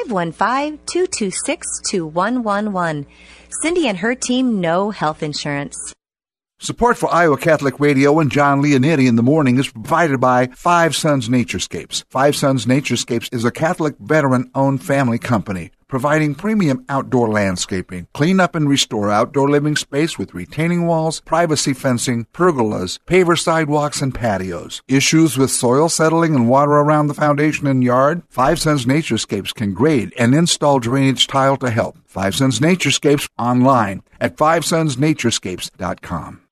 515-226-2111. Cindy and her team know health insurance. Support for Iowa Catholic Radio and John Leonetti in the morning is provided by Five Sons Naturescapes. Five Sons Naturescapes is a Catholic veteran-owned family company providing premium outdoor landscaping. Clean up and restore outdoor living space with retaining walls, privacy fencing, pergolas, paver sidewalks, and patios. Issues with soil settling and water around the foundation and yard? Five Sons Naturescapes can grade and install drainage tile to help. Five Sons Naturescapes online at fivesonsnaturescapes.com.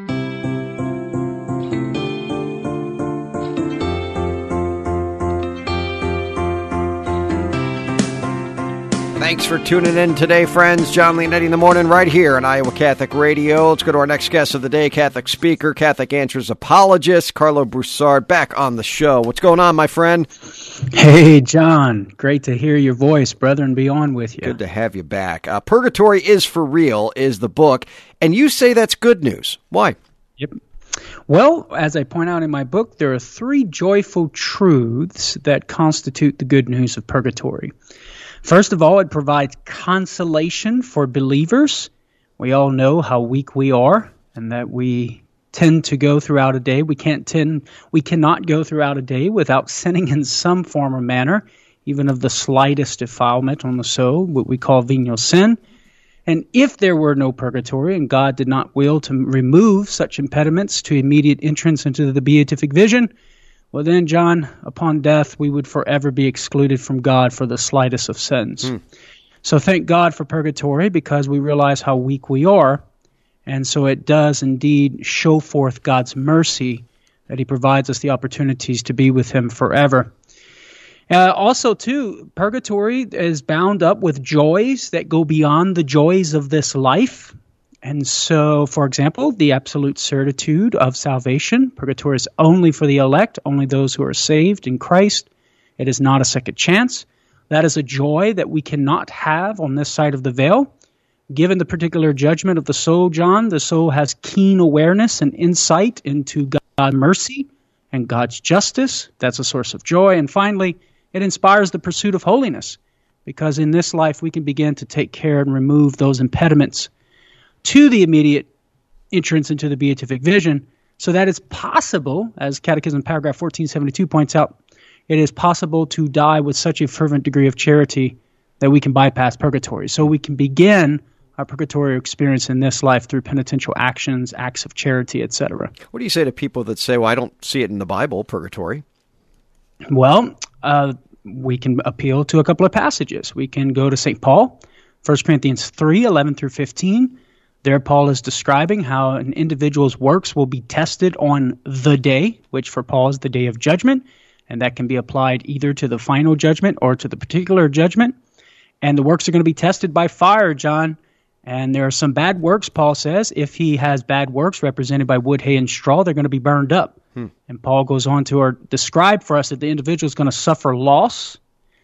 Thanks for tuning in today, friends. John Leonetti in the morning right here on Iowa Catholic Radio. Let's go to our next guest of the day, Catholic speaker, Catholic Answers apologist, Carlo Broussard, back on the show. What's going on, my friend? Hey, John. Great to hear your voice, brother, and be on with you. Good to have you back. Purgatory is for Real is the book, and you say that's good news. Why? Yep. Well, as I point out in my book, there are 3 joyful truths that constitute the good news of purgatory. First of all, it provides consolation for believers. We all know how weak we are and that we tend to go throughout a day. We cannot go throughout a day without sinning in some form or manner, even of the slightest defilement on the soul, what we call venial sin. And if there were no purgatory and God did not will to remove such impediments to immediate entrance into the beatific vision, well then, John, upon death, we would forever be excluded from God for the slightest of sins. So thank God for purgatory because we realize how weak we are. And so it does indeed show forth God's mercy that he provides us the opportunities to be with him forever. Also, too, purgatory is bound up with joys that go beyond the joys of this life. And so, for example, the absolute certitude of salvation. Purgatory is only for the elect, only those who are saved in Christ. It is not a second chance. That is a joy that we cannot have on this side of the veil. Given the particular judgment of the soul, John, the soul has keen awareness and insight into God's mercy and God's justice. That's a source of joy. And finally, it inspires the pursuit of holiness, because in this life we can begin to take care and remove those impediments to the immediate entrance into the beatific vision, so that it's possible, as Catechism paragraph 1472 points out, it is possible to die with such a fervent degree of charity that we can bypass purgatory. So we can begin our purgatorial experience in this life through penitential actions, acts of charity, etc. What do you say to people that say, well, I don't see it in the Bible, purgatory? Well, we can appeal to a couple of passages. We can go to St. Paul, 1 Corinthians 3, 11 through 15. There Paul is describing how an individual's works will be tested on the day, which for Paul is the day of judgment, and that can be applied either to the final judgment or to the particular judgment. And the works are going to be tested by fire, John. And there are some bad works, Paul says. If he has bad works represented by wood, hay, and straw, they're going to be burned up. And Paul goes on to describe for us that the individual is going to suffer loss,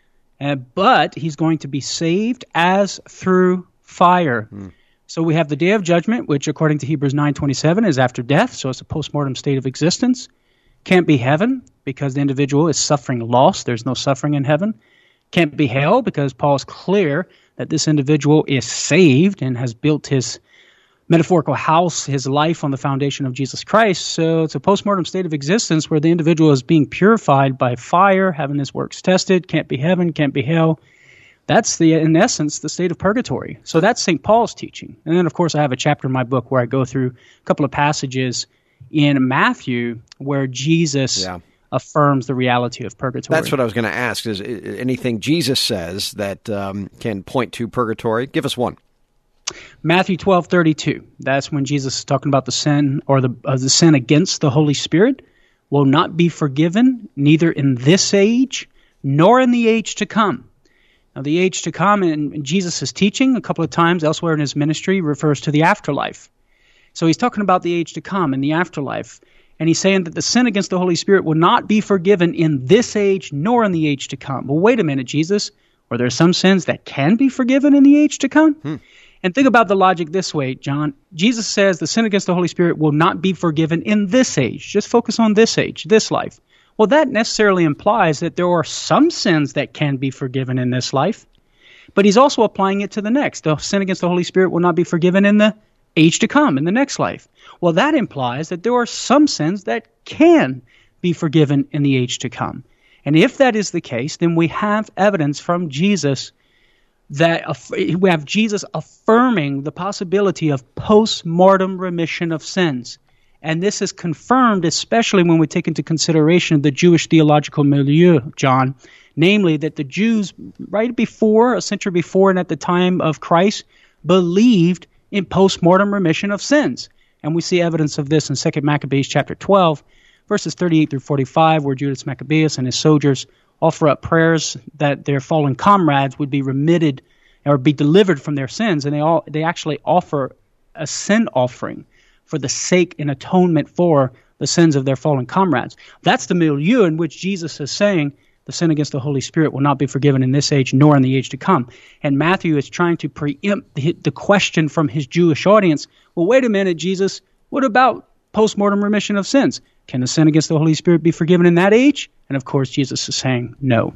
but he's going to be saved as through fire. So we have the day of judgment, which according to Hebrews 9:27 is after death, so it's a post-mortem state of existence. Can't be heaven because the individual is suffering loss. There's no suffering in heaven. Can't be hell because Paul is clear that this individual is saved and has built his metaphorical house, his life on the foundation of Jesus Christ. So it's a post-mortem state of existence where the individual is being purified by fire, having his works tested. Can't be heaven, can't be hell. That's, in essence, the state of purgatory. So that's St. Paul's teaching. And then, of course, I have a chapter in my book where I go through a couple of passages in Matthew where Jesus affirms the reality of purgatory. That's what I was going to ask. Is anything Jesus says that can point to purgatory? Give us one. Matthew 12:32. That's when Jesus is talking about the sin, or the sin against the Holy Spirit will not be forgiven, neither in this age nor in the age to come. Now, the age to come in Jesus' teaching a couple of times elsewhere in his ministry refers to the afterlife. So he's talking about the age to come and the afterlife. And he's saying that the sin against the Holy Spirit will not be forgiven in this age nor in the age to come. Well, wait a minute, Jesus. Are there some sins that can be forgiven in the age to come? And think about the logic this way, John. Jesus says the sin against the Holy Spirit will not be forgiven in this age. Just focus on this age, this life. Well, that necessarily implies that there are some sins that can be forgiven in this life, but he's also applying it to the next. The sin against the Holy Spirit will not be forgiven in the age to come, in the next life. Well, that implies that there are some sins that can be forgiven in the age to come. And if that is the case, then we have evidence from Jesus that we have Jesus affirming the possibility of post-mortem remission of sins. And this is confirmed especially when we take into consideration the Jewish theological milieu, John. Namely, that the Jews right before, a century before and at the time of Christ, believed in post-mortem remission of sins. And we see evidence of this in 2 Maccabees chapter 12, verses 38 through 45, where Judas Maccabeus and his soldiers offer up prayers that their fallen comrades would be remitted or be delivered from their sins. And they actually offer a sin offering for the sake and atonement for the sins of their fallen comrades. That's the milieu in which Jesus is saying the sin against the Holy Spirit will not be forgiven in this age nor in the age to come. And Matthew is trying to preempt the question from his Jewish audience. Well, wait a minute, Jesus, what about post-mortem remission of sins? Can the sin against the Holy Spirit be forgiven in that age? And of course, Jesus is saying no.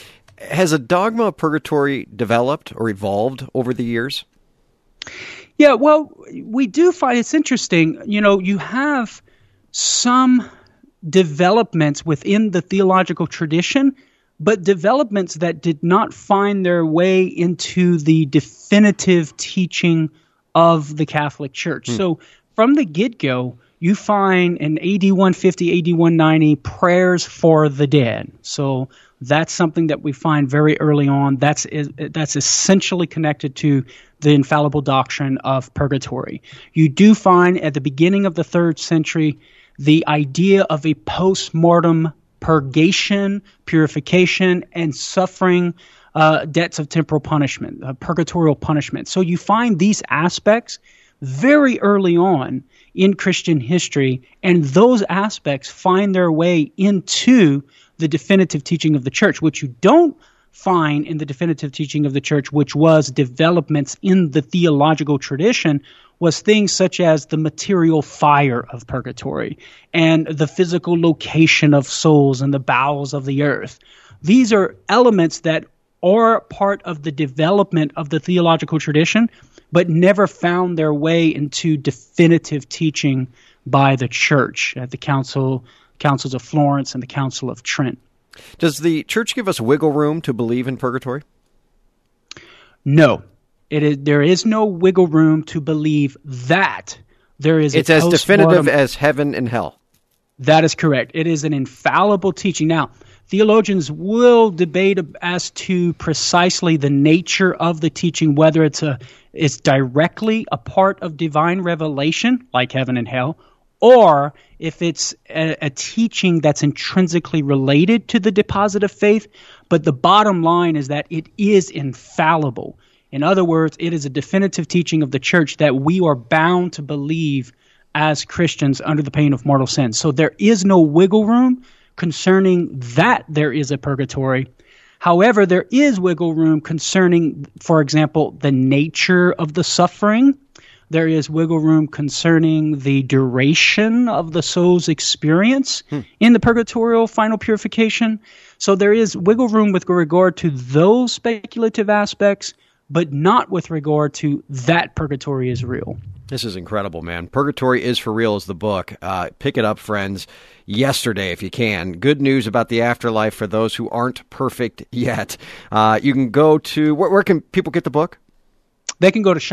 Has a dogma of purgatory developed or evolved over the years? Yeah, well, we do find it's interesting. You know, you have some developments within the theological tradition, but developments that did not find their way into the definitive teaching of the Catholic Church. So from the get-go, you find in AD 150, AD 190, prayers for the dead. So that's something that we find very early on. That's essentially connected to the infallible doctrine of purgatory. You do find at the beginning of the 3rd century the idea of a post-mortem purgation, purification, and suffering debts of temporal punishment, purgatorial punishment. So you find these aspects very early on in Christian history, and those aspects find their way into the definitive teaching of the church. What you don't find in the definitive teaching of the church, which was developments in the theological tradition, was things such as the material fire of purgatory and the physical location of souls in the bowels of the earth. These are elements that are part of the development of the theological tradition, but never found their way into definitive teaching by the church at the councils of Florence and the Council of Trent. Does the church give us wiggle room to believe in purgatory? No. There is no wiggle room to believe that there is It's as definitive as heaven and hell. That is correct. It is an infallible teaching. Now, theologians will debate as to precisely the nature of the teaching, whether it's directly a part of divine revelation, like heaven and hell, or if it's a teaching that's intrinsically related to the deposit of faith. But the bottom line is that it is infallible. In other words, it is a definitive teaching of the church that we are bound to believe as Christians under the pain of mortal sin. So there is no wiggle room concerning that there is a purgatory. However, there is wiggle room concerning, for example, the nature of the suffering. There is wiggle room concerning the duration of the soul's experience in the purgatorial final purification. So there is wiggle room with regard to those speculative aspects, but not with regard to that purgatory is real. This is incredible, man. Purgatory is for Real is the book. Pick it up, friends, yesterday if you can. Good news about the afterlife for those who aren't perfect yet. You can go to, where can people get the book? They can go to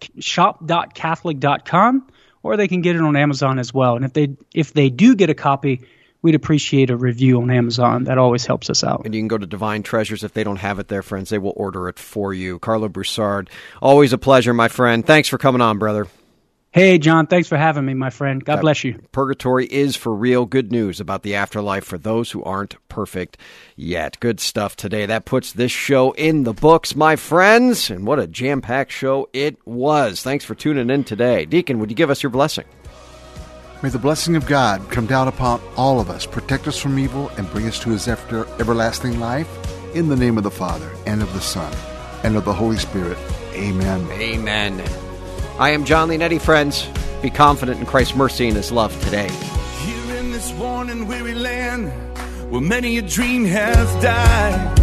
shop.catholic.com, or they can get it on Amazon as well. And if they do get a copy, we'd appreciate a review on Amazon. That always helps us out. And you can go to Divine Treasures. If they don't have it there, friends, they will order it for you. Carlo Broussard, always a pleasure, my friend. Thanks for coming on, brother. Hey, John, thanks for having me, my friend. God bless you. Purgatory is for real. Good news about the afterlife for those who aren't perfect yet. Good stuff today. That puts this show in the books, my friends. And what a jam-packed show it was. Thanks for tuning in today. Deacon, would you give us your blessing? May the blessing of God come down upon all of us, protect us from evil, and bring us to his everlasting life. In the name of the Father, and of the Son, and of the Holy Spirit. Amen. Amen. I am John Leonetti, friends. Be confident in Christ's mercy and his love today. Here in this worn and weary land, where many a dream has died,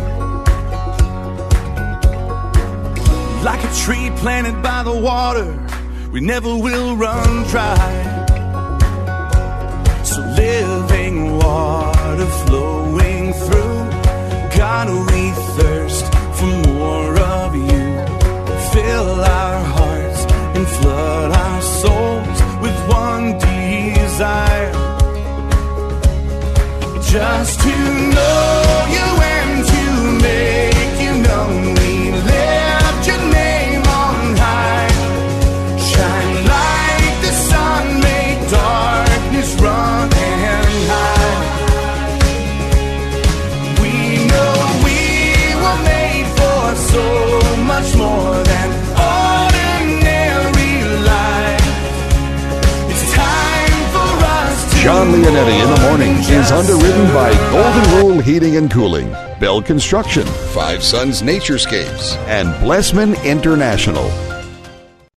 like a tree planted by the water, we never will run dry. So living water flowing through, God, we thirst for more of you. Fill our hearts and flood our souls with one desire, just to know you and to make you known. We lift your name on high, shine like the sun, make darkness run and hide. We know we were made for so much more than John Leonetti in the Morning is underwritten by Golden Rule Heating and Cooling, Bell Construction, Five Sons Naturescapes, and Blessman International.